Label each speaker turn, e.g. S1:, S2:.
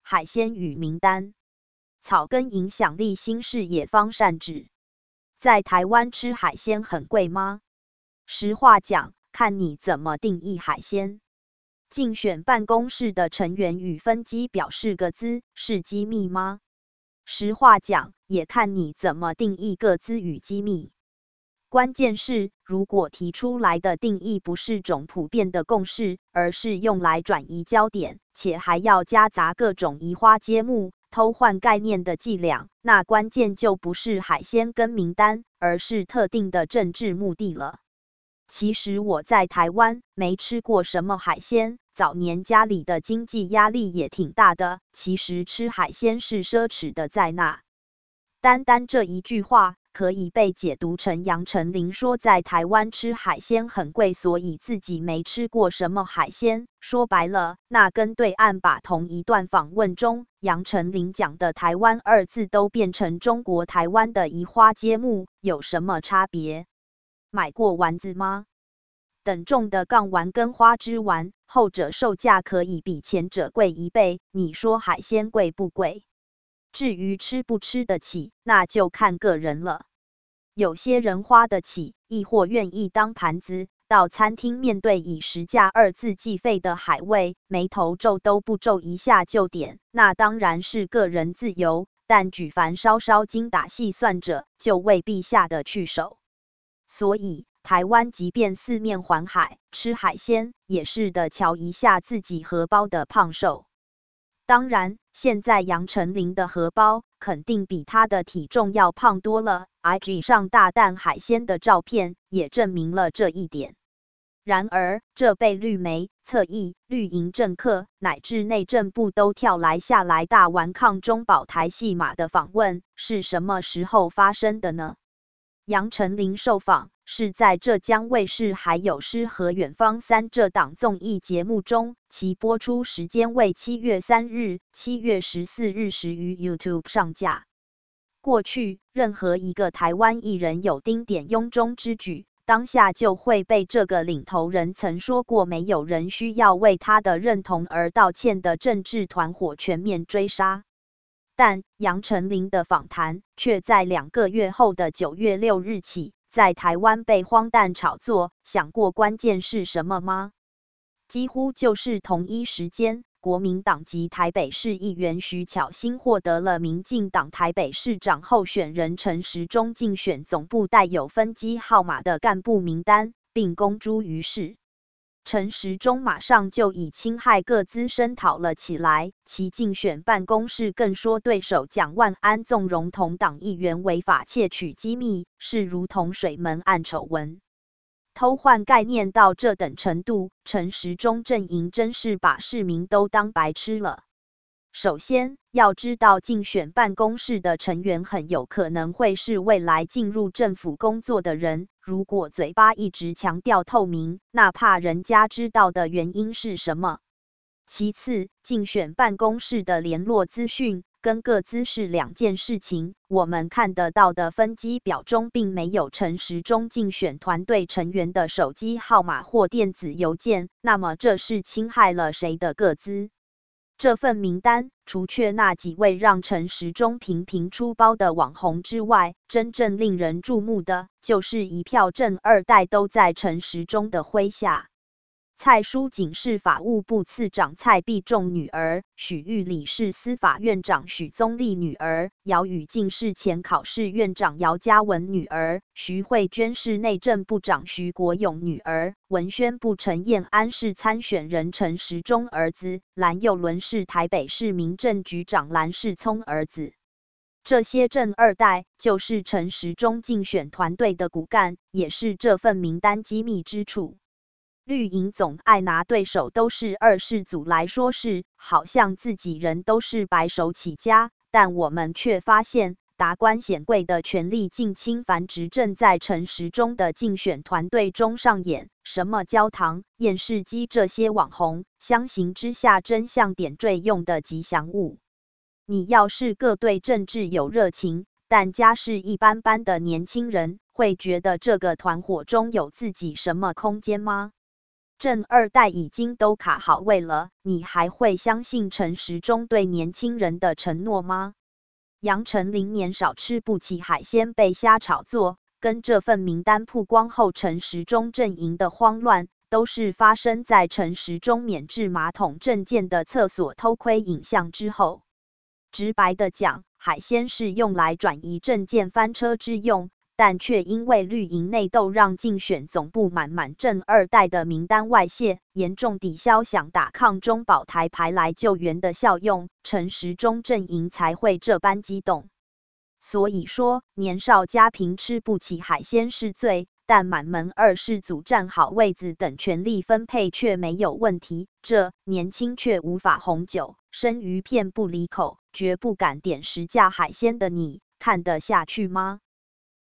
S1: 海鲜与名单。草根影响力新视野方善指，在台湾吃海鲜很贵吗？实话讲，看你怎么定义海鲜。竞选办公室的成员与分机表示个资是机密吗？实话讲，也看你怎么定义个资与机密。关键是，如果提出来的定义不是种普遍的共识，而是用来转移焦点，且还要夹杂各种移花接木、偷换概念的伎俩，那关键就不是海鲜跟名单，而是特定的政治目的了。其实我在台湾没吃过什么海鲜，早年家里的经济压力也挺大的，其实吃海鲜是奢侈的在那。单单这一句话，可以被解读成杨丞琳说在台湾吃海鲜很贵，所以自己没吃过什么海鲜。说白了，那跟对岸把同一段访问中杨丞琳讲的台湾二字都变成中国台湾的移花接木，有什么差别？买过丸子吗？等重的杠丸跟花枝丸，后者售价可以比前者贵1倍，你说海鲜贵不贵？至于吃不吃得起，那就看个人了。有些人花得起，亦或愿意当盘子，到餐厅面对以10价2字计费的海味，眉头皱都不皱一下就点，那当然是个人自由，但举凡稍稍精打细算者，就未必下得去手。所以台湾即便四面环海，吃海鲜也是得瞧一下自己荷包的胖瘦。当然，现在杨丞琳的荷包肯定比她的体重要胖多了 ，IG 上大啖海鲜的照片也证明了这一点。然而，这被绿媒、侧翼、绿营政客乃至内政部都跳来下来大玩抗中保台戏码的访问，是什么时候发生的呢？杨丞琳受访是在浙江卫视还有诗和远方3这档综艺节目中，其播出时间为7月3日、7月14日时于 YouTube 上架。过去，任何一个台湾艺人有丁点庸中之举，当下就会被这个领头人曾说过没有人需要为他的认同而道歉的政治团伙全面追杀。但杨丞琳的访谈却在2个月后的9月6日起，在台湾被荒诞炒作。想过关键是什么吗？几乎就是同一时间，国民党籍台北市议员徐巧芯获得了民进党台北市长候选人陈时中竞选总部带有分机号码的干部名单，并公诸于世。陈时中马上就以侵害个资声讨了起来，其竞选办公室更说对手蒋万安纵容同党议员违法窃取机密，是如同水门案丑闻。偷换概念到这等程度，陈时中阵营真是把市民都当白痴了。首先，要知道竞选办公室的成员很有可能会是未来进入政府工作的人，如果嘴巴一直强调透明，那怕人家知道的原因是什么？其次，竞选办公室的联络资讯跟个资是2件事情，我们看得到的分机表中并没有陈时中竞选团队成员的手机号码或电子邮件，那么这是侵害了谁的个资？这份名单除却那几位让陈时中频频出包的网红之外，真正令人注目的就是一票正二代都在陈时中的麾下。蔡淑锦是法务部次长蔡必仲女儿，许玉里是司法院长许宗力女儿，姚宇静是前考试院长姚嘉文女儿，徐慧娟是内政部长徐国勇女儿，文宣部陈彦安是参选人陈时中儿子，蓝佑伦是台北市民政局长蓝世聪儿子。这些正二代就是陈时中竞选团队的骨干，也是这份名单机密之处。绿营总爱拿对手都是二世祖来说事，好像自己人都是白手起家，但我们却发现达官显贵的权力近亲繁殖正在陈时中的竞选团队中上演，什么焦糖、验视机这些网红，相形之下真像点缀用的吉祥物。你要是个对政治有热情，但家世一般般的年轻人，会觉得这个团伙中有自己什么空间吗？ 正二代已经都卡好位了，你还会相信陈时中对年轻人的承诺吗？杨丞琳年少吃不起海鲜被瞎炒作，跟这份名单曝光后陈时中阵营的慌乱，都是发生在陈时中免治马桶证件的厕所偷窥影像之后。直白的讲，海鲜是用来转移证件翻车之用，但却因为绿营内斗让竞选总部满正二代的名单外泄，严重抵消想打抗中保台牌来救援的效用，陈时中阵营才会这般激动。所以说，年少家贫吃不起海鲜是罪，但满门二世祖占好位子等权力分配却没有问题，这年轻却无法红酒，生鱼片不离口，绝不敢点10架海鲜的你，看得下去吗？